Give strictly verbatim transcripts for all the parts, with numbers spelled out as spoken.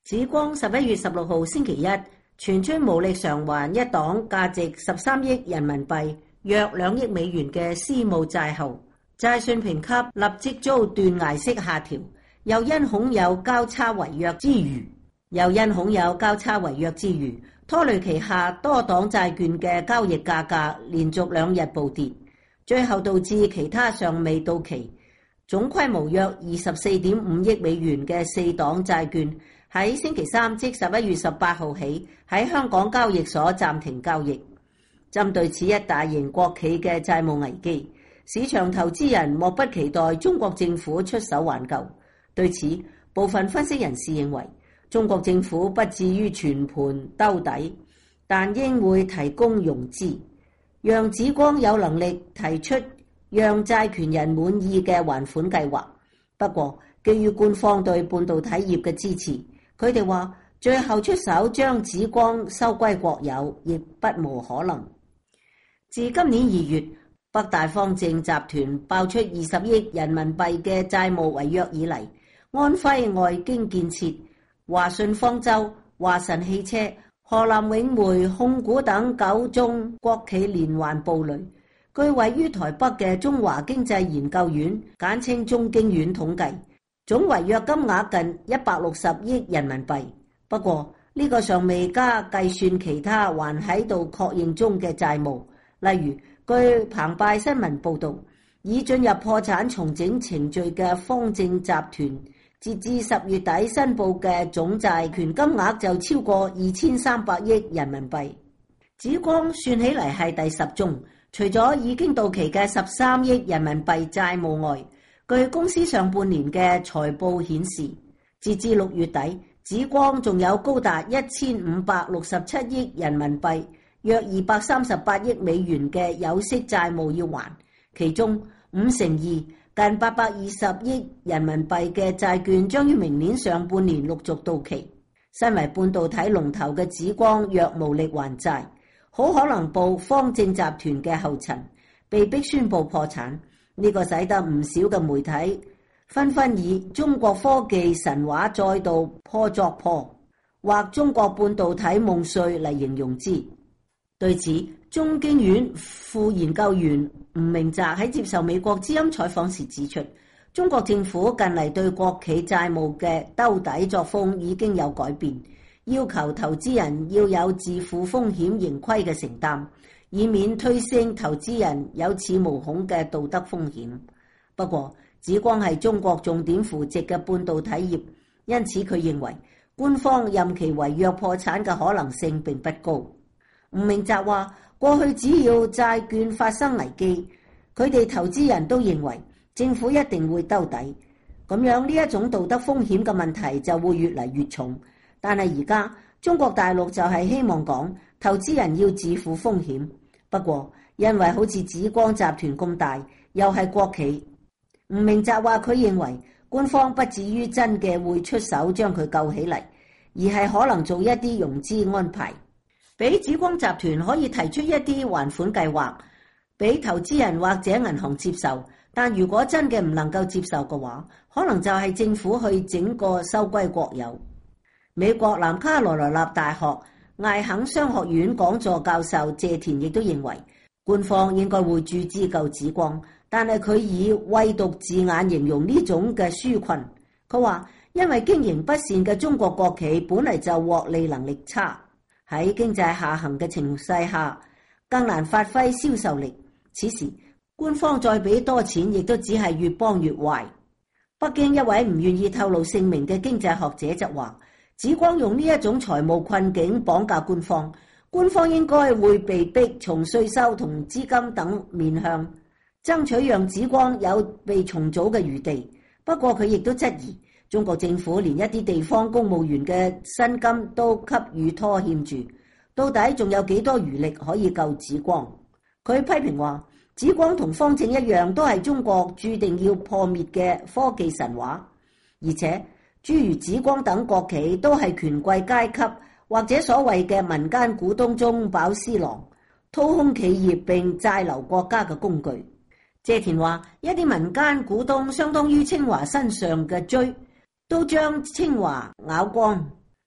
紫光十一月十六號星期一傳出無力償還一黨價值十三億人民幣約兩億美元嘅私募債後，債信評級立即遭斷崖式下調，又因恐有交叉違約之虞，又因恐有交叉違約之虞，拖累旗下多黨債券嘅交易價格連續兩日暴跌，最後導致其他尚未到期、總規模約二十四點五億美元嘅四黨債券喺星期三即十一月十八號起喺香港交易所暫停交易。針對此一大型國企嘅債務危機，市場投資人莫不期待中國政府出手挽救。對此，部分分析人士認為，中國政府不至於全盤兜底，但應會提供融資，讓紫光有能力提出讓債權人滿意嘅還款計劃。不過，基於官方對半導體業嘅支持，佢哋話最後出手將紫光收歸國有亦不無可能。自今年二月，北大方正集團爆出二十億人民幣嘅債務違約以嚟，安徽外京建設、華信方舟、華晨汽車、河南永煤控股等九宗國企連環暴雷。據位於台北嘅中華經濟研究院簡稱中經院統計，總違約金額近一百六十億人民幣。不過呢、這個尚未加計算其他還喺度確認中嘅債務。例如，據澎湃新聞報導，已進入破產重整程序嘅方正集團，截至十月底申報嘅總債權金額就超過二千三百億人民幣。紫光算起嚟係第十宗，除咗已經到期嘅十三億人民幣債務外，據公司上半年嘅財報顯示，截至六月底，紫光仲有高達一千五百六十七億人民幣，約二百三十八億美元嘅有息債務要還，其中五成二近八百二十億人民幣嘅債券將於明年上半年陸續到期。身為半導體龍頭嘅紫光若無力還債，好可能步方正集團嘅後塵，被迫宣布破產。呢、這個使得唔少嘅媒體紛紛以中國科技神話再度破作破，或中國半導體夢碎嚟形容之。對此，中經院副研究員吳明澤喺接受美國之音採訪時指出，中國政府近嚟對國企債務嘅兜底作風已經有改變，要求投資人要有自負風險盈虧嘅承擔，以免推升投資人有恃無恐嘅道德風險。不過，紫光係中國重點扶植嘅半導體業，因此佢認為官方任其違約破產嘅可能性並不高。吳明澤話：過去只要債券發生危機，佢哋投資人都認為政府一定會兜底，咁樣呢一種道德風險嘅問題就會越嚟越重。但係而家中國大陸就係希望講投資人要自負風險。不過因為好似紫光集團咁大，又係國企，吳明澤話佢認為官方不至於真嘅會出手將佢救起嚟，而係可能做一啲融資安排。俾紫光集團可以提出一啲還款計劃，俾投資人或者銀行接受。但如果真嘅唔能夠接受嘅話，可能就係政府去整個收歸國有。美國南卡羅來納大學艾肯商學院講座教授謝田亦都認為，官方應該會注資救紫光，但係佢以畏毒字眼形容呢種嘅紓困。佢話，因為經營不善嘅中國國企本嚟就獲利能力差，喺經濟下行嘅情勢下，更難發揮銷售力。此時官方再俾多錢，亦都只係越幫越壞。北京一位唔願意透露姓名嘅經濟學者就話，紫光用呢一種財務困境綁架官方，官方應該會被逼從稅收同資金等面向爭取讓紫光有被重組嘅餘地。不過佢亦都質疑，中國政府連一啲地方公務員嘅薪金都給予拖欠住，到底仲有幾多餘力可以救紫光？佢批評話，紫光同方正一樣，都係中國注定要破滅嘅科技神話，而且諸如紫光等國企都係權貴階級或者所謂嘅民間股東中飽私囊，掏空企業並債留國家嘅工具。謝田話，一啲民間股東相當於清華身上嘅錐，都將清華咬光，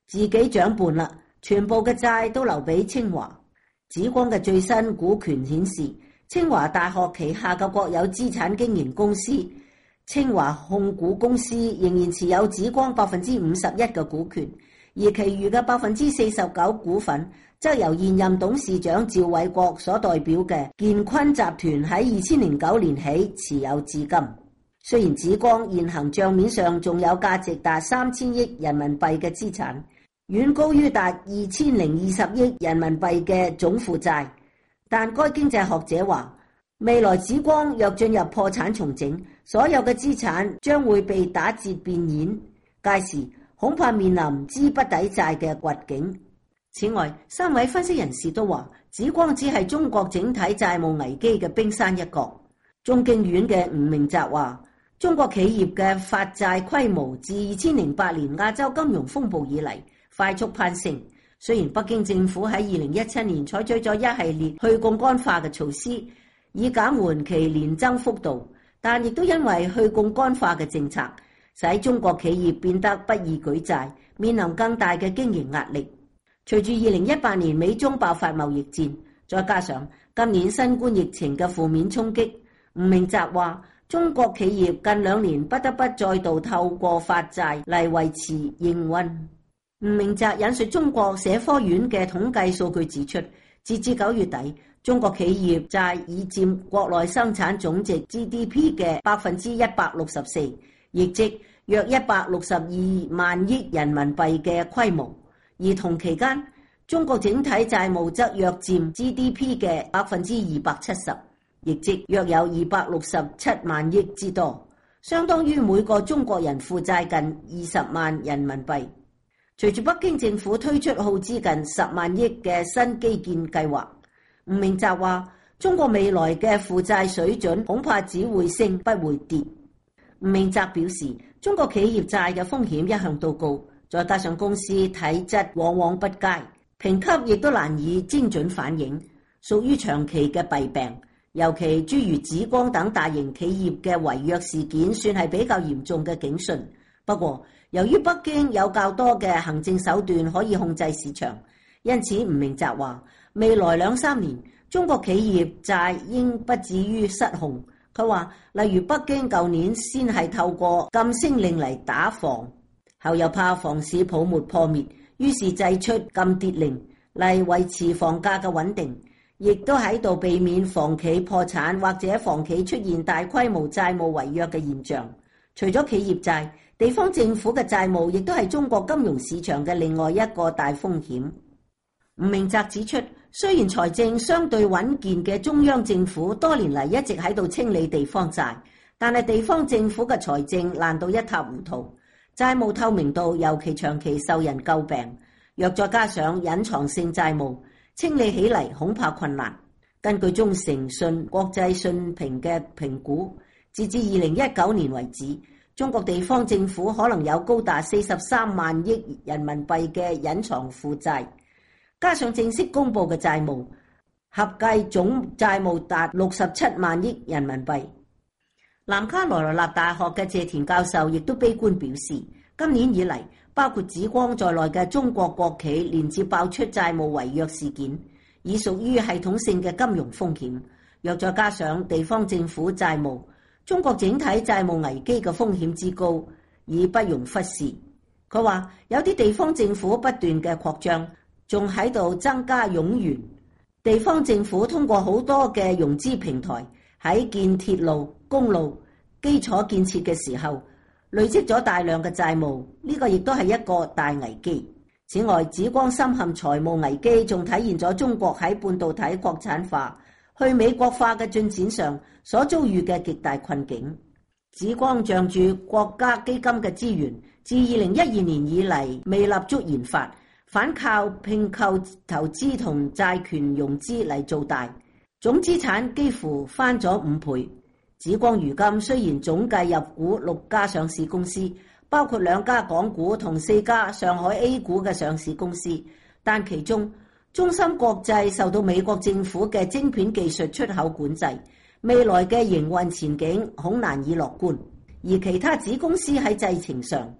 自己掌伴啦，全部嘅債都留俾清華。紫光嘅最新股權顯示，清華大學旗下嘅國有資產經營公司清華控股公司仍然持有紫光百分之五十一嘅股權，而其餘嘅百分之四十九股份則由現任董事長趙偉國所代表嘅建坤集團喺二千零九年起持有至今。雖然紫光現行賬面上仲有價值達三千億人民幣嘅資產，遠高於達二千零二十億人民幣嘅總負債，但該經濟學者話，未來紫光若進入破產重整，所有嘅資產將會被打折變現，屆時恐怕面臨資不抵債嘅困境。此外，三位分析人士都話，紫光只係中國整體債務危機嘅冰山一角。中經院嘅吳明澤話，中國企業嘅發債規模自二千零八年亞洲金融風暴以嚟快速攀升，雖然北京政府喺二零一七年採取咗一系列去槓桿化嘅措施，以減緩其年增幅度，但亦都因為去槓桿化嘅政策，使中國企業變得不易舉債，面臨更大嘅經營壓力。隨住二零一八年美中爆發貿易戰，再加上今年新冠疫情嘅負面衝擊，吳明澤話，中國企業近兩年不得不再度透過發債嚟維持營運。吳明澤引述中國社科院嘅統計數據指出，截至九月底，中國企業債已佔國內生產總值 G D P 嘅百分之一百六十四，亦即約一百六十二萬億人民幣嘅規模。而同期間，中國整體債務則約佔 G D P 嘅百分之二百七十，亦即約有二百六十七萬億之多，相當於每個中國人負債近二十萬人民幣。隨住北京政府推出耗資近十萬億嘅新基建計劃，吳明澤話，中國未來嘅負債水準恐怕只會升不會跌。吳明澤表示，中國企業債嘅風險一向都高，再加上公司體質往往不佳，評級亦都難以精準反映，屬於長期嘅弊病。尤其諸如紫光等大型企業嘅違約事件算係比較嚴重嘅警訊。不過，由於北京有較多嘅行政手段可以控制市場，因此吳明澤話，未來兩三年中國企業債應不至於失控。佢話，例如北京舊年先係透過禁升令嚟打房，後又怕房市泡沫破滅，於是祭出禁跌令嚟維持房價嘅穩定，亦都喺度避免房企破產或者房企出現大規模債務違約嘅現象。除咗企業債，地方政府嘅債務亦都係中國金融市場嘅另外一個大風險。吳明澤指出，雖然財政相對穩健嘅中央政府多年嚟一直喺度清理地方債，但係地方政府嘅財政爛到一塌糊塗，債務透明度尤其長期受人詬病。若再加上隱藏性債務，清理起嚟恐怕困難。根據中誠信國際信評嘅評估，截至二零一九年為止，中國地方政府可能有高達四十三萬億人民幣嘅隱藏負債，加上正式公布嘅債務，合計總債務達六十七萬億人民幣。南卡羅來納大學嘅謝田教授亦都悲觀表示，今年以嚟，包括紫光在內嘅中國國企連接爆出債務違約事件，已屬於系統性嘅金融風險。若再加上地方政府債務，中國整體債務危機嘅風險之高，已不容忽視。佢話有啲地方政府不斷嘅擴張，仲喺度增加冗員。地方政府通過好多嘅融資平台喺建鐵路、公路、基礎建設嘅時候，累積咗大量嘅債務，呢個亦都係一個大危機。此外，紫光深陷財務危機，仲體現咗中國喺半導體國產化、去美國化嘅進展上所遭遇嘅極大困境。紫光仗住國家基金嘅資源，自二零一二年以嚟未立足研發，反靠併購投資同債權融資嚟做大，總資產幾乎翻咗五倍。紫光如今雖然總計入股六家上市公司，包括兩家港股同四家上海 A 股嘅上市公司，但其中中芯國際受到美國政府嘅晶片技術出口管制，未來嘅營運前景恐難以樂觀。而其他子公司喺製程上、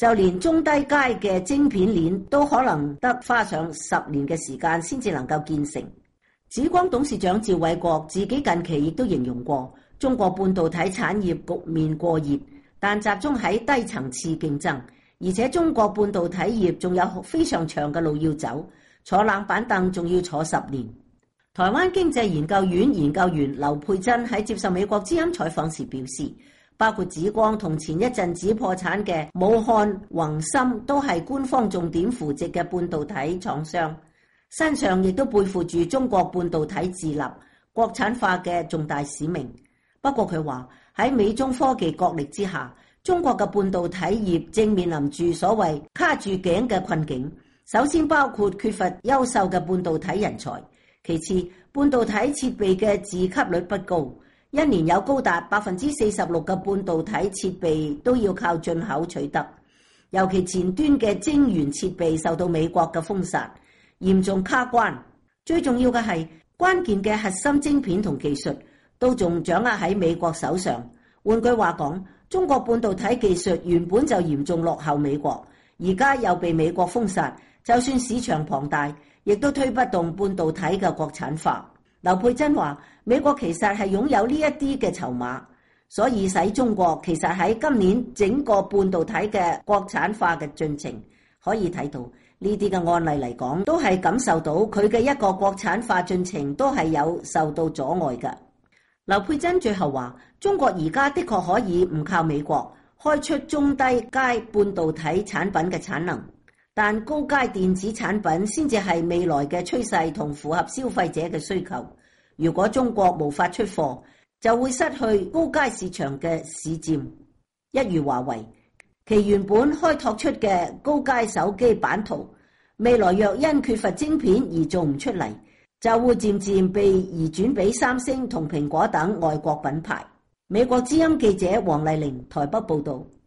就連中低階嘅晶片鏈都可能得花上十年嘅時間先至能夠建成。紫光董事長趙偉國自己近期亦都形容過，中國半導體產業局面過熱，但集中喺低層次競爭，而且中國半導體業仲有非常長嘅路要走，坐冷板凳仲要坐十年。台灣經濟研究院研究員劉佩珍喺接受美國之音採訪時表示，包括紫光同前一陣子破產嘅武漢宏芯都係官方重點扶植嘅半導體廠商，身上亦都背負住中國半導體自立、國產化嘅重大使命。不過佢話喺美中科技角力之下，中國嘅半導體業正面臨住所謂卡住頸嘅困境。首先包括缺乏優秀嘅半導體人才，其次半導體設備嘅自給率不高，一年有高達百分之四十六嘅半導體設備都要靠進口取得，尤其前端嘅晶圓設備受到美國嘅封殺，嚴重卡關。最重要嘅係關鍵嘅核心晶片同技術都仲掌握喺美國手上。換句話講，中國半導體技術原本就嚴重落後美國，而家又被美國封殺，就算市場龐大，亦都推不動半導體嘅國產化。劉佩珍話，美國其實係擁有呢一啲嘅籌碼，所以使中國其實喺今年整個半導體嘅國產化嘅進程，可以睇到呢啲嘅案例嚟講，都係感受到佢嘅一個國產化進程都係有受到阻礙嘅。劉佩珍最後話，中國而家的確可以唔靠美國開出中低階半導體產品嘅產能，但高階電子產品先至係未來嘅趨勢同符合消費者嘅需求。如果中國無法出貨，就會失去高階市場嘅市佔。一如華為，其原本開拓出嘅高階手機版圖，未來若因缺乏晶片而做唔出嚟，就會漸漸被移轉俾三星同蘋果等外國品牌。美國之音記者黃麗玲台北報道。